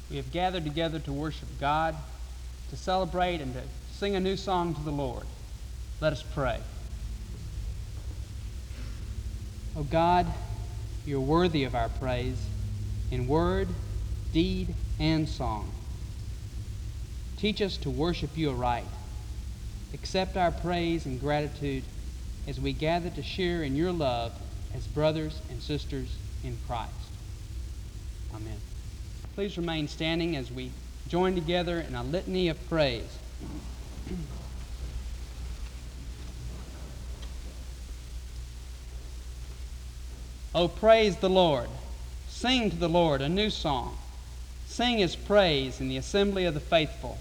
We have gathered together to worship God, to celebrate, and to sing a new song to the Lord. Let us pray. O God, you're worthy of our praise in word, deed, and song. Teach us to worship you aright. Accept our praise and gratitude as we gather to share in your love as brothers and sisters in Christ. Amen. Please remain standing as we join together in a litany of praise. Oh, praise the Lord. Sing to the Lord a new song. Sing his praise in the assembly of the faithful.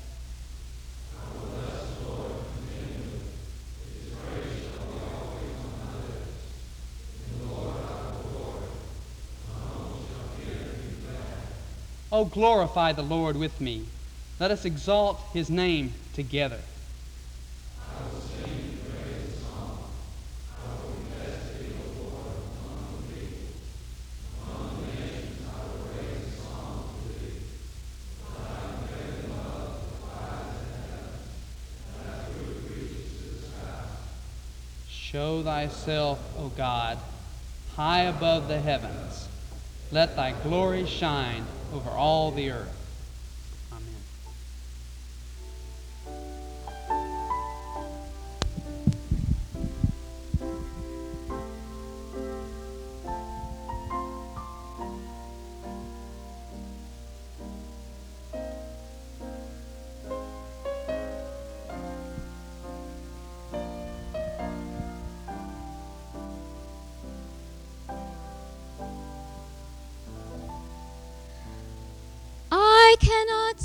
Oh, glorify the Lord with me. Let us exalt his name together. I will sing and praise a song. I will confess thee, O Lord, among the people. Among the nations I will raise a song to thee. For thy unfailing love abides in heaven, and thy truth reaches to the sky. Show thyself, O God, high above the heavens. Let thy glory shine over all the earth. Amen. I cannot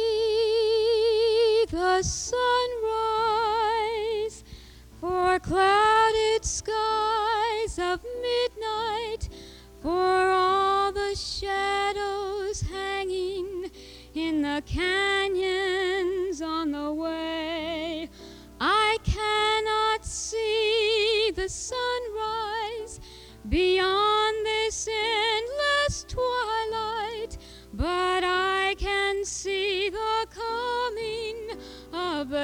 see the sunrise for clouded skies of midnight, for all the shadows hanging in the canyons on the way. I cannot see the sunrise beyond this endless twilight, but I can see the coming of the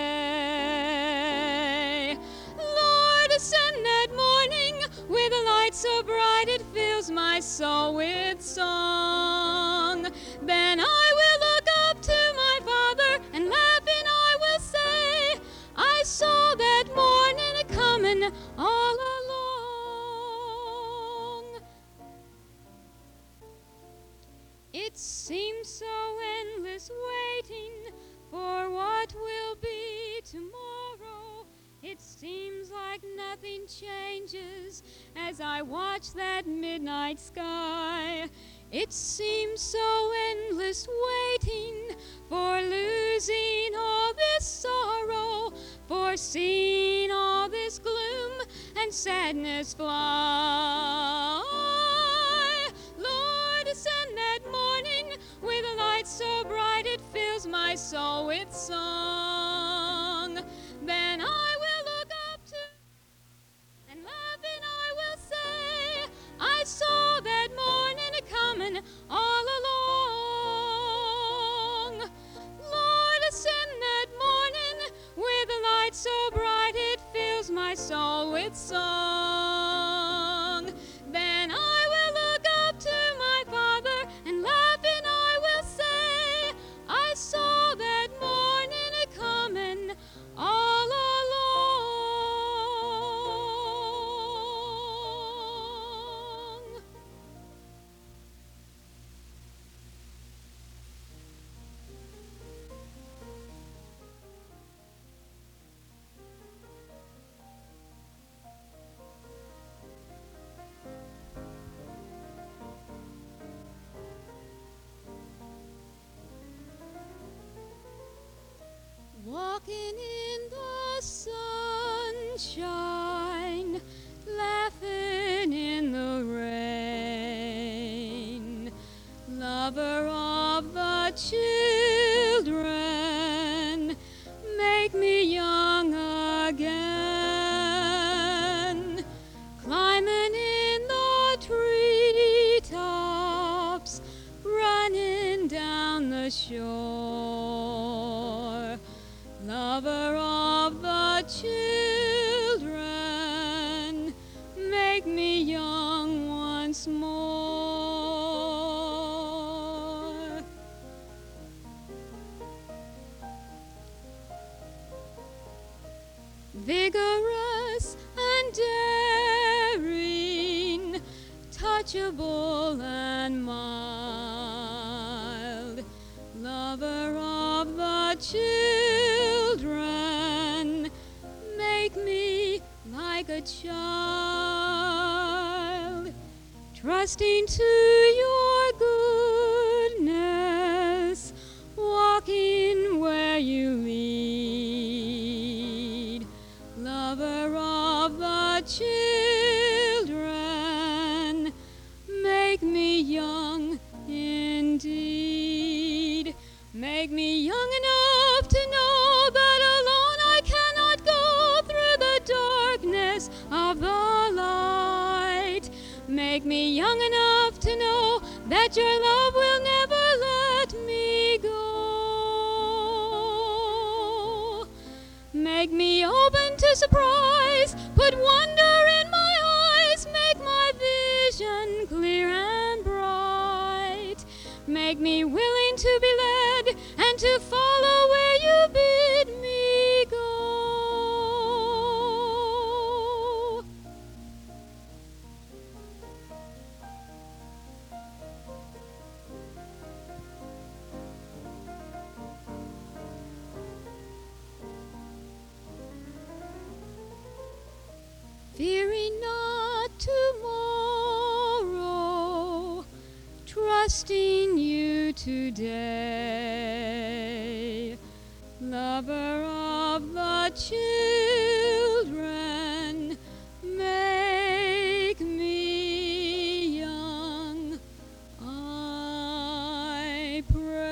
day. Lord, send that morning with a light so bright it fills my soul with song. Then I will look up to my Father and laugh, and I will say, I saw that morning coming all along. It seems so endless waiting for what will be tomorrow. It seems like nothing changes as I watch that midnight sky. It seems so endless waiting for losing all this sorrow, for seeing all this gloom and sadness fly. Lord, send that morning with a light so bright it fills my soul with song. Then I will look up to and laugh, and I will say, I saw that morning coming all along. Lord, send that morning with a light so bright it fills my soul with song. Then I will look up to my Father and laugh, and I will say, I saw that morning coming all along. Walking in the sunshine, laughing in the rain, lover of the children, make me young again, climbing in the treetops, running down the shore. Lover of the children, make me young once more. Vigorous and daring, touchable and mild, lover of the children, make me like a child, trusting to your goodness, walking where you lead. Lover of the children, make me young indeed. Make me young enough to know that alone I cannot go through the darkness of the light. Make me young enough to know that your love will never let me go. Make me open to surprise, put wonder in my eyes, make my vision clear and bright. Make me willing to be led and to follow where you bid me go. Fearing not tomorrow, trusting you today. Lover of the children, make me young, I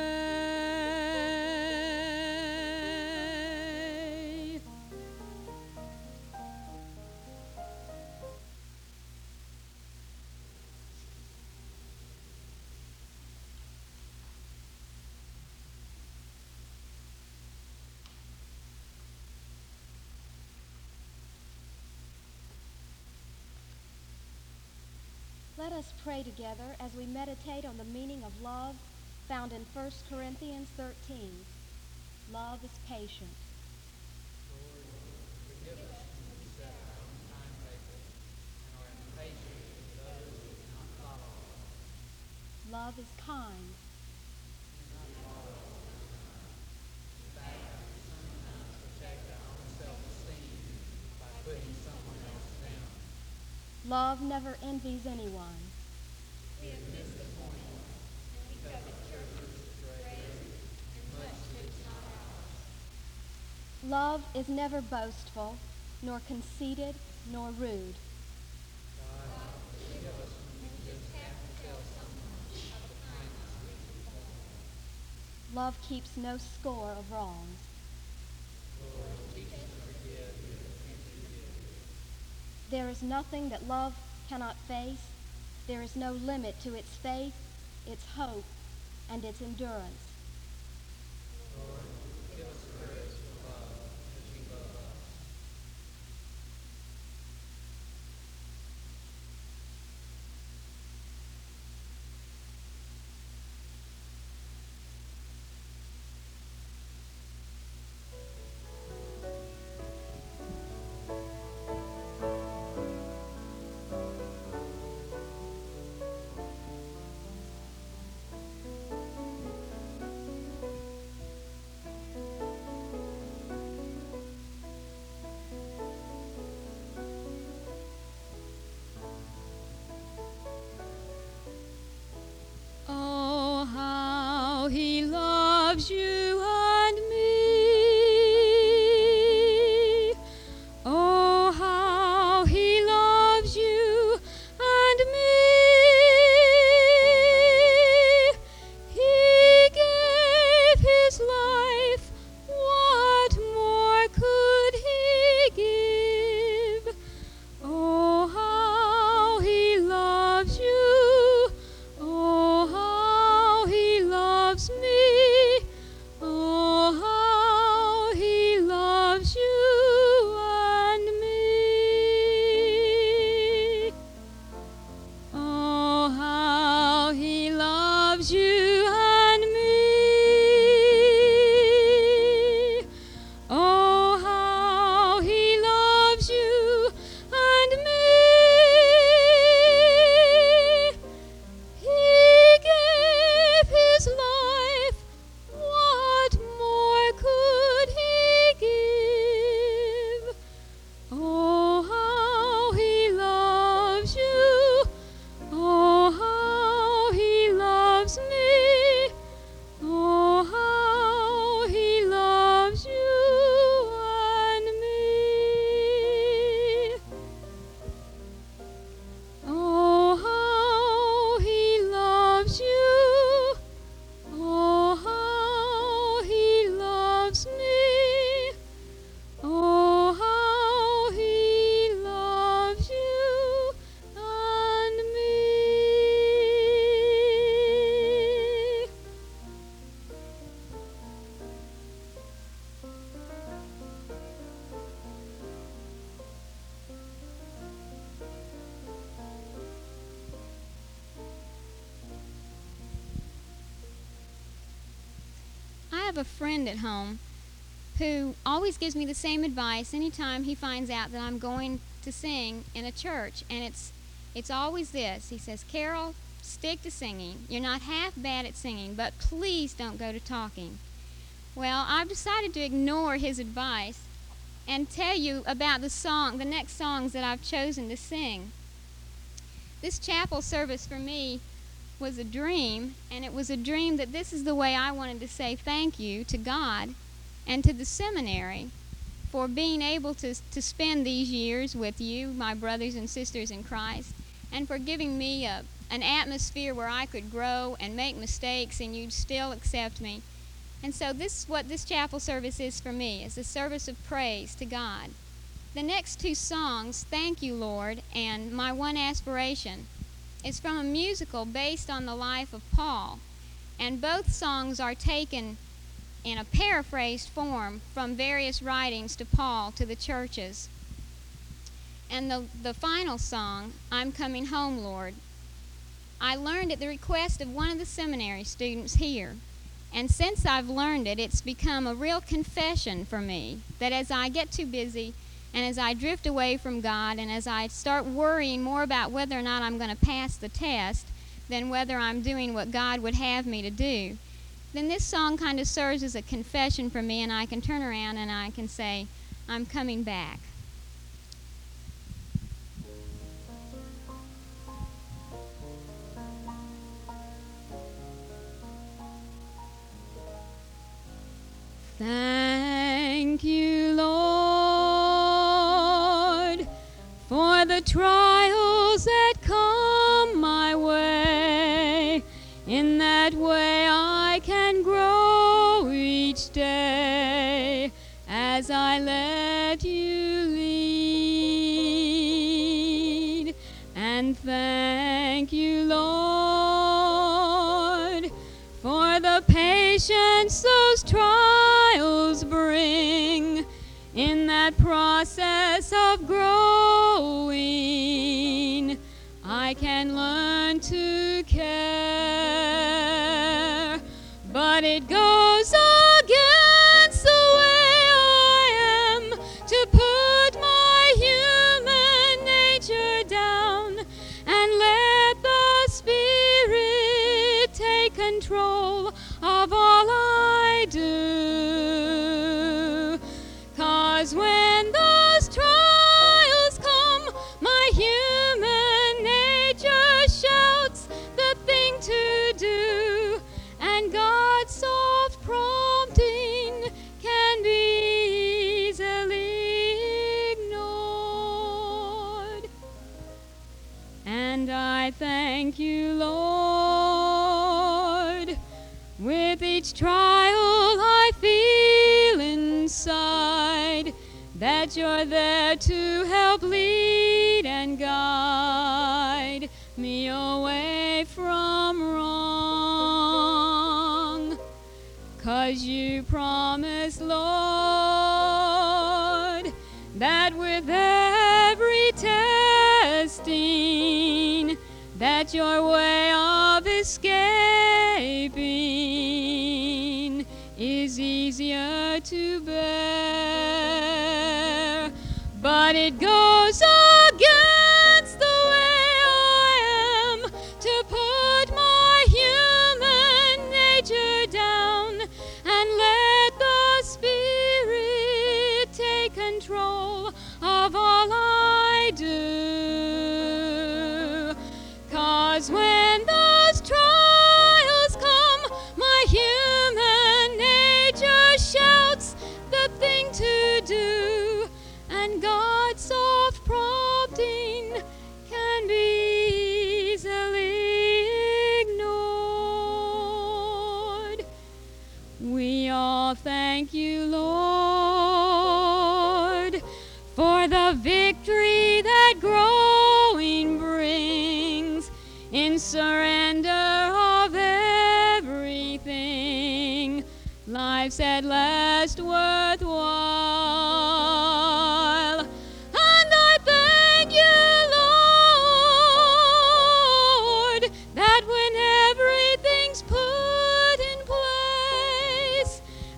pray. Let us pray together as we meditate on the meaning of love found in 1 Corinthians 13. Love is patient. Lord, forgive us when we set our own timetable and are impatient with those who cannot follow us. Love is kind. In fact, we sometimes protect our own self-esteem by putting someone else down. Love never envies anyone. We have missed the point, and we covet churches, praise, and much that is not ours. Love is never boastful, nor conceited, nor rude. God, forgive us when we just have to tell someone of the kindness we perform. Love keeps no score of wrongs. Lord, teach us to forgive and forgive. There is nothing that love cannot face. There is no limit to its faith, its hope, and its endurance. Lord, give us courage to love as you love us. have a friend at home who always gives me the same advice anytime he finds out that I'm going to sing in a church. And it's always this. He says, Carol, stick to singing. You're not half bad at singing, but please don't go to talking. Well, I've decided to ignore his advice and tell you about the next songs that I've chosen to sing. This chapel service for me was a dream, and it was a dream that this is the way I wanted to say thank you to God and to the seminary for being able to spend these years with you, my brothers and sisters in Christ, and for giving me an atmosphere where I could grow and make mistakes and you'd still accept me. And so this is what this chapel service is for me. It's a service of praise to God. The next two songs, Thank You, Lord, and My One Aspiration, is from a musical based on the life of Paul. And both songs are taken in a paraphrased form from various writings to Paul to the churches. And the final song, I'm Coming Home, Lord, I learned at the request of one of the seminary students here. And since I've learned it, it's become a real confession for me that as I get too busy and as I drift away from God and as I start worrying more about whether or not I'm going to pass the test than whether I'm doing what God would have me to do, then this song kind of serves as a confession for me, and I can turn around and I can say, I'm coming back. Thank you, Lord, for the trials that come my way. In that way I can grow each day as I let you lead. And thank you, Lord, for the patience those trials bring. In that process of growing, I can learn to care, but it goes against the way I am to put my human nature down and let the Spirit take control of all I do. 'Cause when those trials come, my human nature shouts the thing to do, and God's soft prompting can be easily ignored. And I thank you, Lord, with each trial I feel inside that you're there to help lead and guide me away from wrong. 'Cause you promised, Lord, that with every testing that your way of escaping is easier to bear. But it goes against the way I am to put my human nature down and let the Spirit take control of all I do. 'Cause when those trials come, my human nature shouts the thing to do, and God's soft prompting can be easily ignored. We all thank you, Lord, for the victory that growing brings in surrender of everything. Life's at last worthwhile. And I thank you, Lord, that when everything's put in place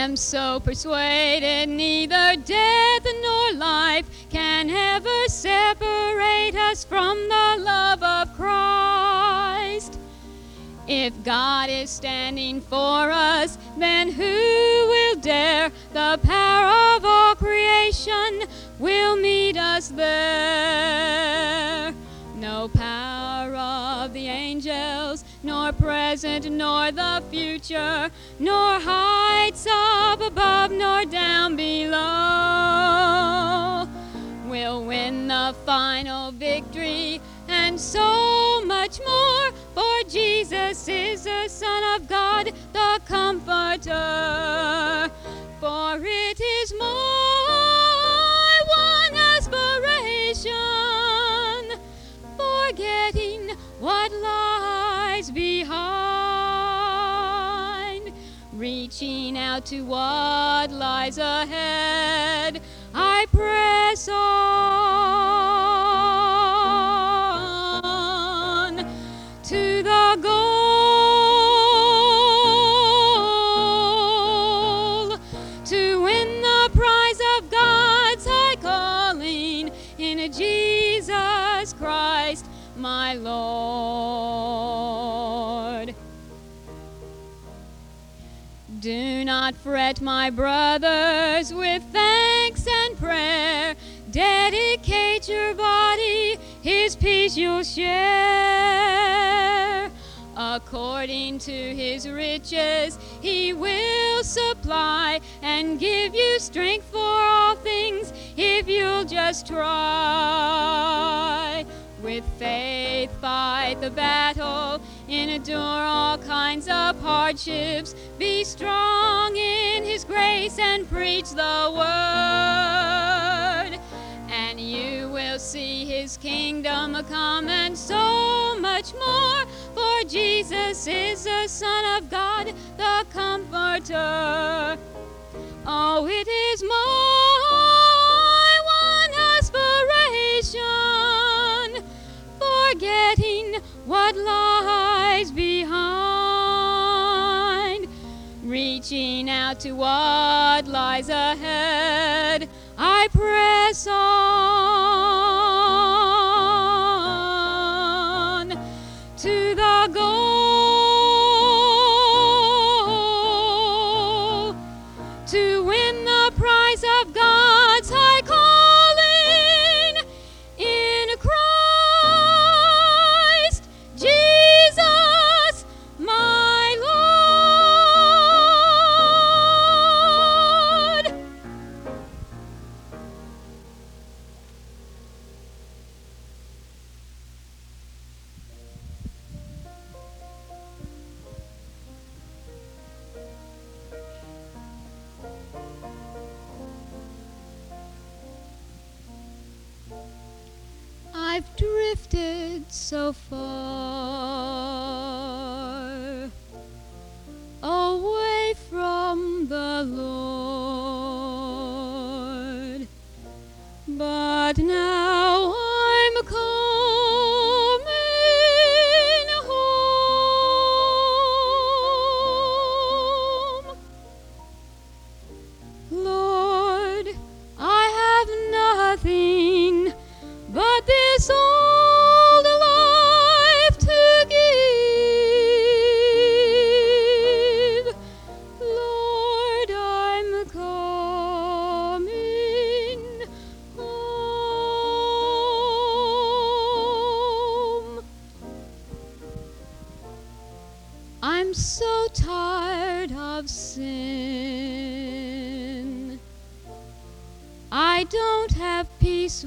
am so persuaded neither death nor life can ever separate us from the love of Christ. If God is standing for us, then who will dare? The power of all creation will meet us there. No power of the angels, nor present, nor the future, nor heights up above, nor down below, will win the final victory, and so much more. For Jesus is the Son of God, the Comforter. For it is my one aspiration, forgetting what lies behind, reaching out to what lies ahead, I press on to the goal, to win the prize of God's high calling in Jesus Christ, my Lord. Do not fret, my brothers, with thanks and prayer. Dedicate your body, His peace you'll share. According to His riches, He will supply and give you strength for all things if you'll just try. With faith fight the battle, endure all kinds of hardships, be strong in His grace and preach the word, and you will see His kingdom come and so much more. For Jesus is the Son of God, the Comforter. Oh, it is my one aspiration, forgetting what lies behind, reaching out to what lies ahead, I press on to the goal, to win the prize of God's high calling in Christ Jesus, my Lord. I've drifted so far away from the Lord, but now I'm coming home. Lord, I have nothing but this old life to give. Lord, I'm coming home. I'm so tired of sin. I don't have peace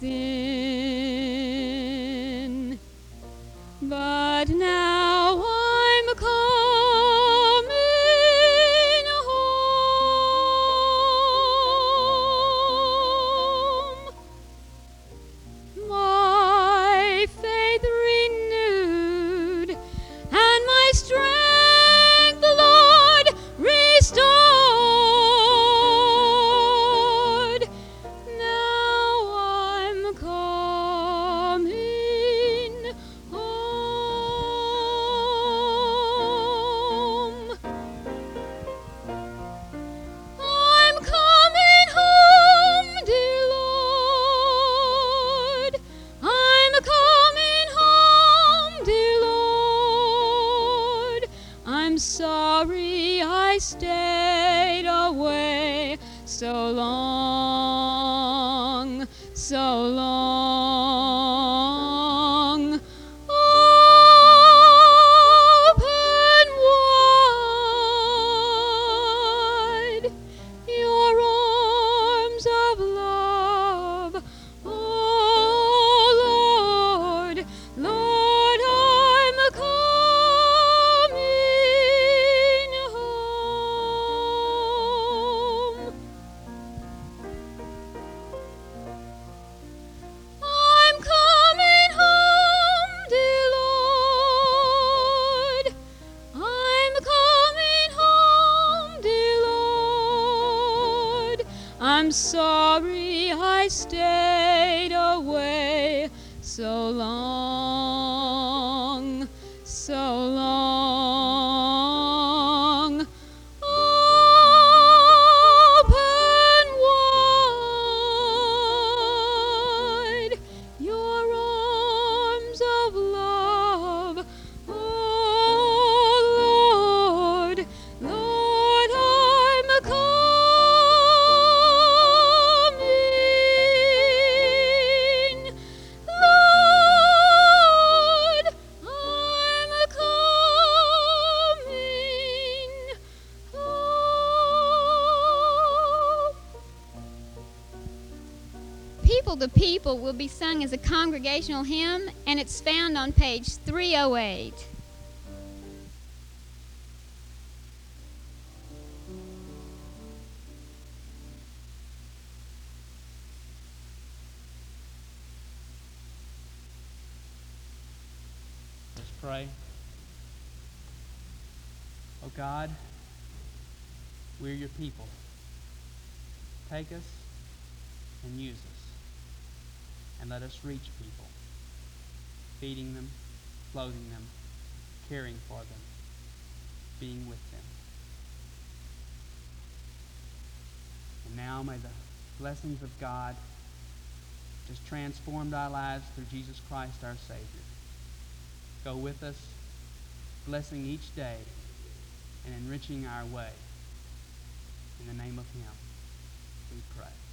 within, but now I'm coming home. My faith renewed and my strength the Lord restored. Now I'm coming home. I stayed away so long, so long. Open wide your arms of love, oh Lord, Lord, I'm coming home. I'm coming home, dear Lord. I'm coming home, dear Lord. I'm sorry I stayed away so long, so long. Open wide your arms of love, oh Lord, Lord, I'm coming. Lord, I'm coming home. People to People will be sung as a congregational hymn, and it's found on page 308. Let's pray. Oh God, we're your people. Take us and use us, and let us reach people, feeding them, clothing them, caring for them, being with them. And now may the blessings of God just transformed our lives through Jesus Christ our Savior go with us, blessing each day and enriching our way. In the name of Him, we pray.